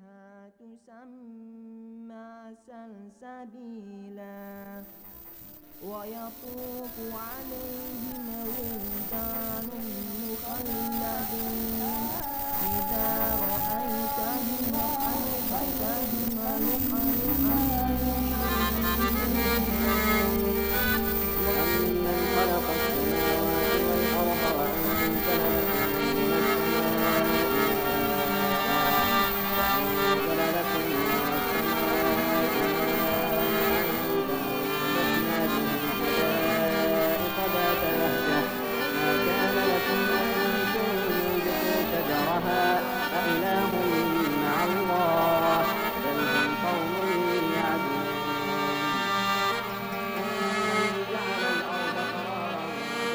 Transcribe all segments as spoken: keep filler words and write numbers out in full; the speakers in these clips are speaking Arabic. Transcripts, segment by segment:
فيها تسمى سلسبيلا ويطوف عليهم ولدان مخلدون إذا رأيتهم حسبتهم لؤلؤا وأمن خلق السماوات والأرض وأنزل لكم من السماء ذات بهجة ما كان لكم أن تنبتوا شجرها أإله مع الله بل هم قوم يعدلون جعل الأرض قرارا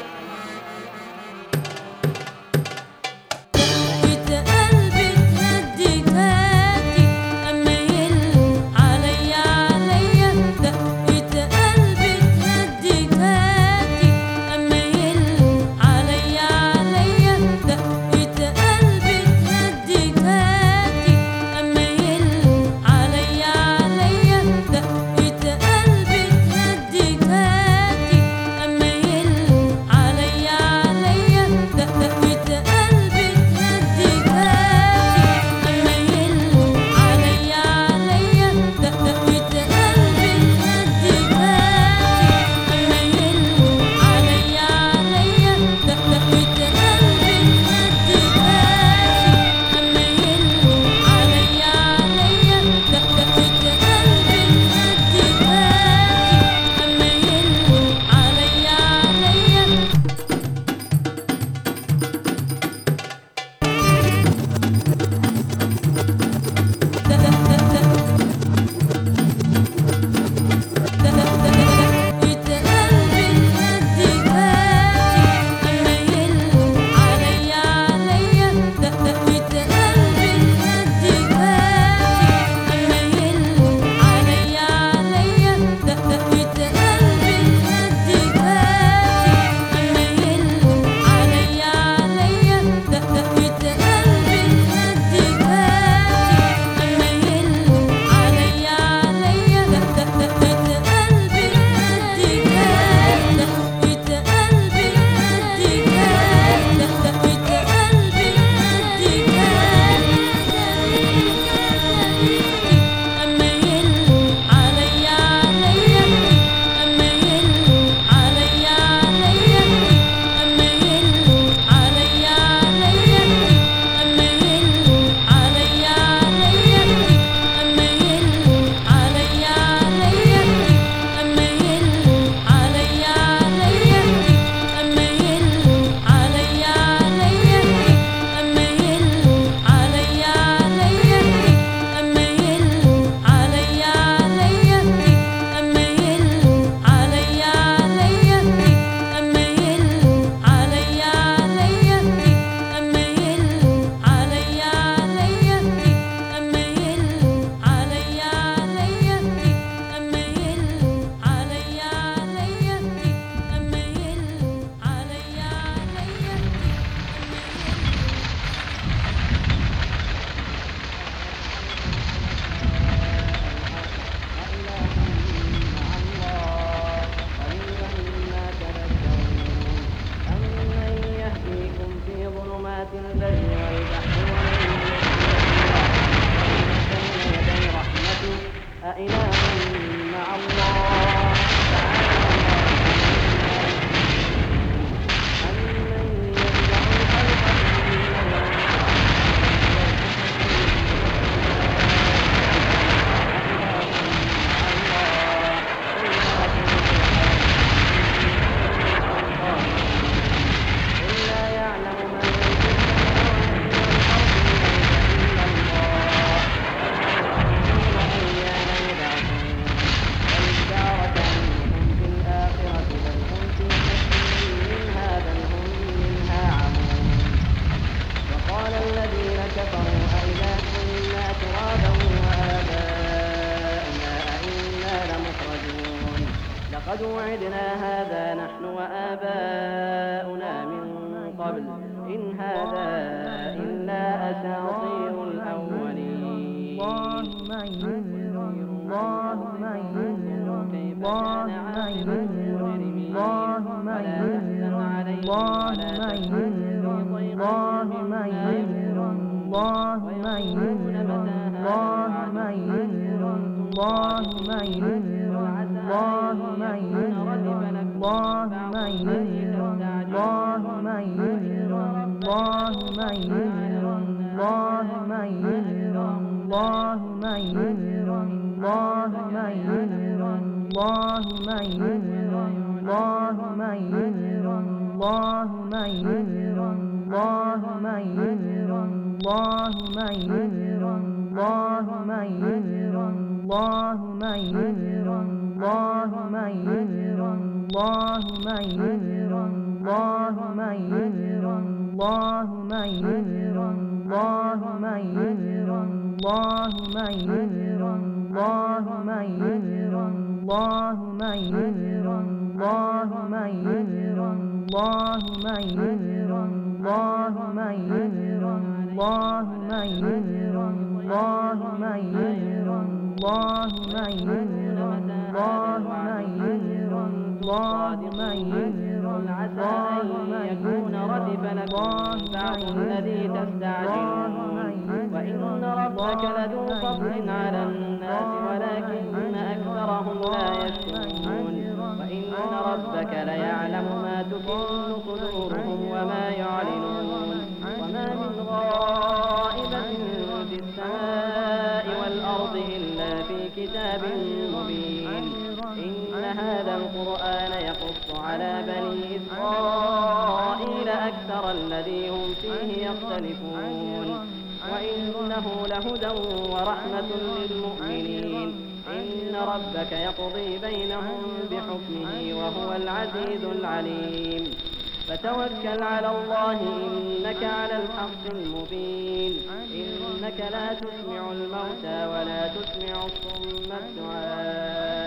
لقد وعدنا هذا نحن وآباؤنا من قبل إن هذا إلا أساطير الأولين اللهم انظروا كيف كان عاقبة المجرمين ولا تحزن عليهم ولا تكن في ضيق مما يمكرون ويقولون متى هذا الوعد إن كنتم صادقين قل عسى أن يكون ردف لكم بعض الذي تستعجلون وإن ربك لذو فضل على الناس ولكن أكثرهم لا يشكرون وإن ربك ليعلم ما تكن صدورهم وما يعلنون وما من غائبة في السماء والأرض إلا في كتاب مبين إن هذا القرآن يقص على بني إسرائيل أكثر الذي هم فيه يختلفون وإنه لهدى ورحمة للمؤمنين إن ربك يقضي بينهم بحكمه وهو العزيز العليم فتوكل على الله إنك على الحق المبين إنك لا تسمع الموتى ولا تسمع الصم الدعاء